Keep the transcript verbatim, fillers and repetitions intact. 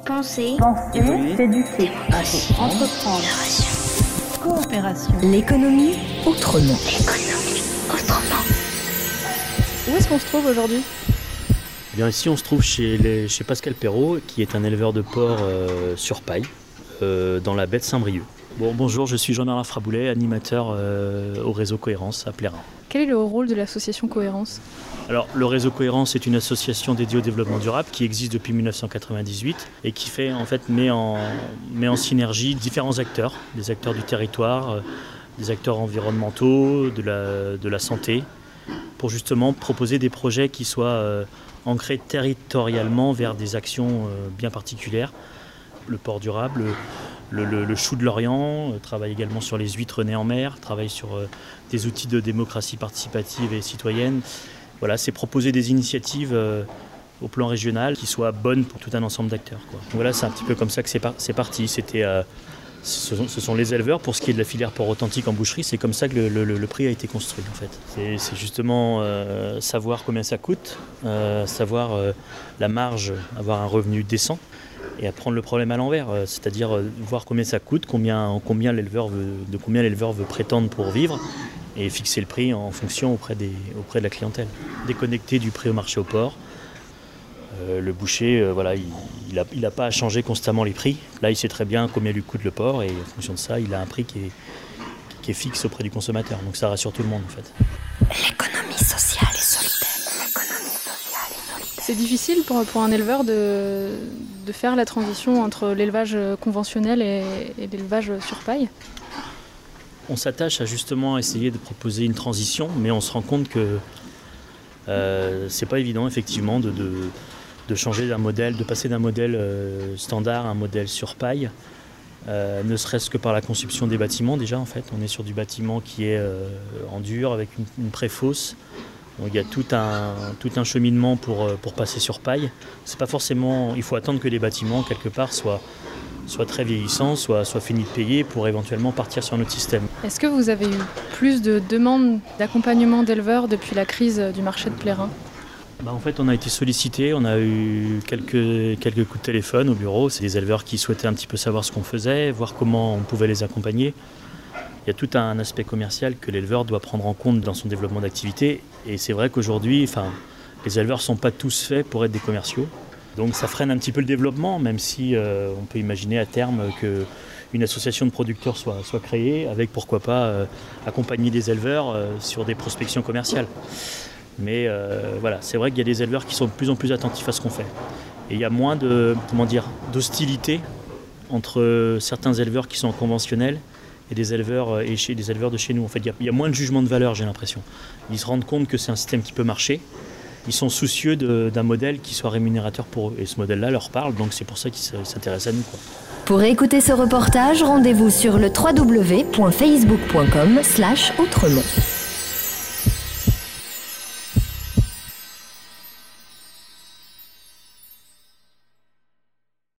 Penser, Penser, s'éduquer, entreprendre, coopération. L'économie autrement. L'économie autrement. Où est-ce qu'on se trouve aujourd'hui ? Eh bien, ici, on se trouve chez, les, chez Pascal Perrault, qui est un éleveur de porc euh, sur paille, euh, dans la baie de Saint-Brieuc. Bon, bonjour, je suis Jean-Bernard Fraboulet, animateur euh, au réseau Cohérence à Plérin. Quel est le rôle de l'association Cohérence ? Alors, le réseau Cohérence est une association dédiée au développement durable qui existe depuis dix-neuf cent quatre-vingt-dix-huit et qui fait, en fait, met en, met en synergie différents acteurs, des acteurs du territoire, euh, des acteurs environnementaux, de la, de la santé, pour justement proposer des projets qui soient euh, ancrés territorialement vers des actions euh, bien particulières. Le porc durable, le, le, le chou de l'Orient, euh, travaille également sur les huîtres nées en mer, travaille sur euh, des outils de démocratie participative et citoyenne. Voilà, c'est proposer des initiatives euh, au plan régional qui soient bonnes pour tout un ensemble d'acteurs, quoi. Donc voilà, c'est un petit peu comme ça que c'est, par- c'est parti. C'était, euh, ce, sont, ce sont les éleveurs. Pour ce qui est de la filière porc authentique en boucherie, c'est comme ça que le, le, le prix a été construit, en fait. C'est, c'est justement euh, savoir combien ça coûte, euh, savoir euh, la marge, avoir un revenu décent et à prendre le problème à l'envers, euh, c'est-à-dire euh, voir combien ça coûte, combien, combien l'éleveur veut, de combien l'éleveur veut prétendre pour vivre, et fixer le prix en fonction auprès, des, auprès de la clientèle. Déconnecté du prix au marché au porc, euh, le boucher, euh, voilà, il n'a il a pas à changer constamment les prix. Là, il sait très bien combien lui coûte le porc et en fonction de ça, il a un prix qui est, qui est fixe auprès du consommateur. Donc ça rassure tout le monde en fait. L'économie sociale et solidaire. L'économie sociale et solidaire. C'est difficile pour, pour un éleveur de, de faire la transition entre l'élevage conventionnel et, et l'élevage sur paille ? On s'attache à justement essayer de proposer une transition, mais on se rend compte que euh, c'est pas évident effectivement de, de, de changer d'un modèle, de passer d'un modèle euh, standard à un modèle sur paille, euh, ne serait-ce que par la conception des bâtiments déjà en fait. On est sur du bâtiment qui est euh, en dur avec une, une préfosse. Donc, il y a tout un, tout un cheminement pour, pour passer sur paille. C'est pas forcément, il faut attendre que les bâtiments quelque part soient soit très vieillissant, soit, soit fini de payer pour éventuellement partir sur notre système. Est-ce que vous avez eu plus de demandes d'accompagnement d'éleveurs depuis la crise du marché de Plérin ? Bah en fait, on a été sollicité, on a eu quelques, quelques coups de téléphone au bureau. C'est des éleveurs qui souhaitaient un petit peu savoir ce qu'on faisait, voir comment on pouvait les accompagner. Il y a tout un aspect commercial que l'éleveur doit prendre en compte dans son développement d'activité. Et c'est vrai qu'aujourd'hui, enfin, les éleveurs ne sont pas tous faits pour être des commerciaux. Donc ça freine un petit peu le développement, même si euh, on peut imaginer à terme qu'une association de producteurs soit, soit créée, avec pourquoi pas euh, accompagner des éleveurs euh, sur des prospections commerciales. Mais euh, voilà, c'est vrai qu'il y a des éleveurs qui sont de plus en plus attentifs à ce qu'on fait. Et il y a moins de, comment dire, d'hostilité entre certains éleveurs qui sont conventionnels et des éleveurs, et chez, des éleveurs de chez nous. En fait, il y a, il y a moins de jugement de valeur, j'ai l'impression. Ils se rendent compte que c'est un système qui peut marcher. Ils sont soucieux de, d'un modèle qui soit rémunérateur pour eux. Et ce modèle-là leur parle, donc c'est pour ça qu'ils s'intéressent à nous, quoi. Pour écouter ce reportage, rendez-vous sur le w w w point facebook point com slash autrement.